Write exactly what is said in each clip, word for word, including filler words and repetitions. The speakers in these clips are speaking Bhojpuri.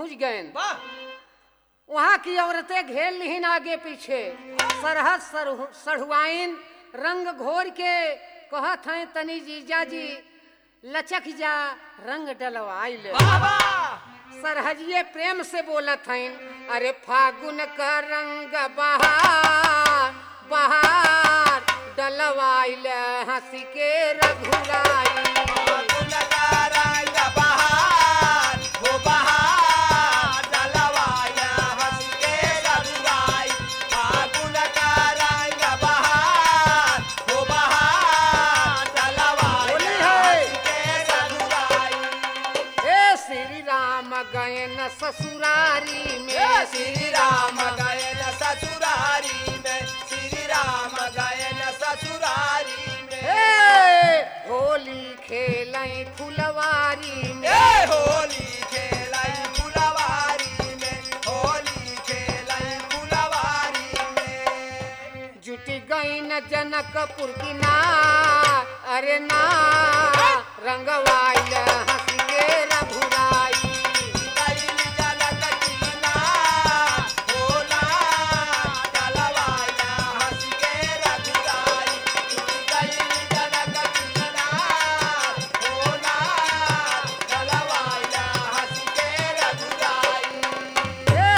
पहुंच गए। वाह वहां की औरतें घेर लीन आगे पीछे, सरहद सढ़ुआइन रंग घोर के कहत हैं तनी जीजा जी लचक जा रंग डलवाइल। वाह वाह सरहजिए प्रेम से बोलत हैं अरे फागुन का रंग बहार बहार डलवाइल हंसी के रघुराई। फागुन का रंग बहार हो बहार डलवाया हंस के रघुराई। फागुन का रंग बहार हो बहार डलवाया हंस के रघुराई। हे श्री राम गए न ससुरारी में, हे श्री राम गए न ससुरारी में, श्री राम गए न ससुरारी में। हे होली खेलई फुलवारी में, ए होली खेलाई फुलवारी में, होली खेलाई फुलवारी में। जुट गई न जनकपुर की नार अरे नार रंगवाइल हंसी के रघुराई। गइल जनक की नार हो नार डलवाया हंस के रघुराई। गइल जनक की नार हो नार डलवाया हंस के रघुराई। हे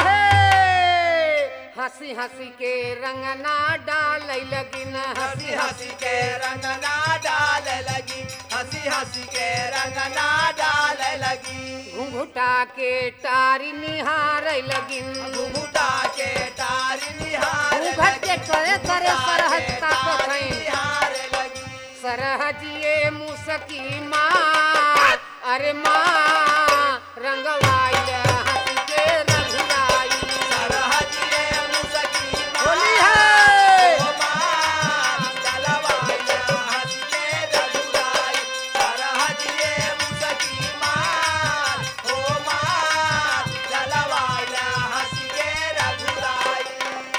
हे हंसी हंसी के रंगना डाल लगिन हंसी हंसी के रंग ना डाल लगी, हंसी हंसी के रंग ना डाल लगी। घुंघुटा के टारी निहार लगिन, घुघुटा के तारी निहार घूंघट के करे करे सरहद ताकत हैं। निहार लगी। सरहजिए मुसकी माँ अरे माँ रंगवाइल हंसी के रघुराई। सरहजिए मुसकी होली है ओ माँ डलवाया हंस के रघुराई। सरहजिए मुसकी माँ ओ माँ डलवाया हंस के रघुराई।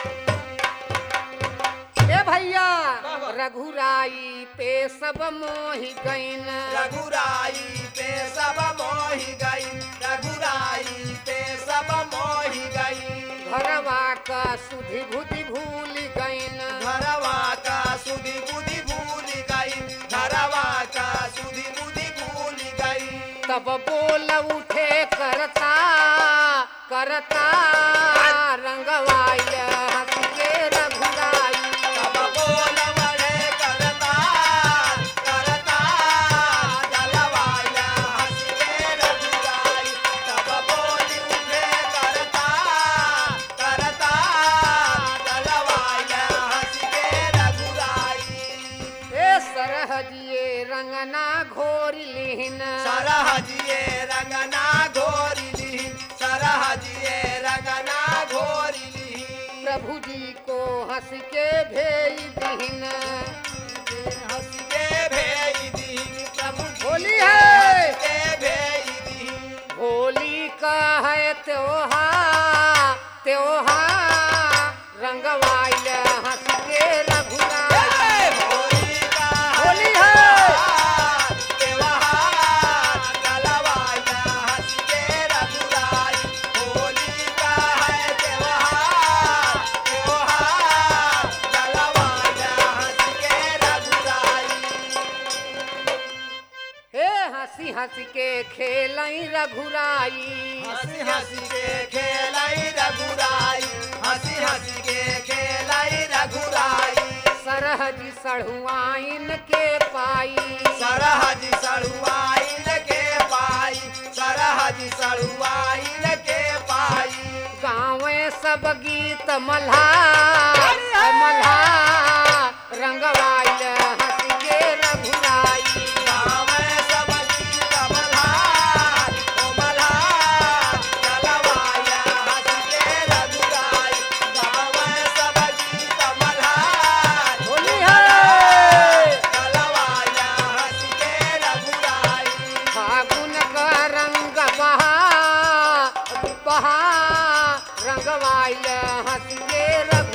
ए भैया रघुराई पे सब मोहि गईन, रघुराई पे सब मोहि गई, रघुराई पे सब मोहि गई। घरवा का सुधि बुद्धि भूल गईन। घरवा का सुधि बुद्धि भूल गई, घरवा का सुधि बुद्धि भूल गई। तब बोल उठे करता करता रंगवाइल हंसी के रघुराई। तब बोल बड़े करता करता डलवाया हंस के रघुराई। तब बोल उठे करता करता डलवाया हंस के रघुराई। ए सरहजिए रंगना घोर लीन, सरहजिए रंगना घोरी ली, सरहजिए रंगना घोरी ली। प्रभु जी को हंस के भेज दीन। हंस के भेज दी प्रभु जी होली है हंस के भेज दी। होली का है त्योहार त्योहार रंगवाइल हंस के रघुराई। होली का होली है त्योहार डलवाया हंस के रघुराई। होली का है त्योहार त्योहार डलवाया हंस के रघुराई। हे हंसी हंसी के खेलई रघुराई। हंसी हंसी के खेलाई रघुराई, हंसी हंसी के खेलाई रघुराई। सरहद सढ़ुआइन के पाई, सरहद सड़ुआइन के पाई, सरहद सड़ुआइन के पाई। गाँवे सब गीत मल्हार मल्हार रंगवाइल हंसी के रघुराई। गाँव में सब गीत मल्हार, ओ मल्हार डलवाया हंस के रघुराई। गाँव में सब गीत मल्हार, होली है डलवाया हंस के रघुराई। फागुन का रंग बहा बहा रंगवाइल हंसी के रघुराई।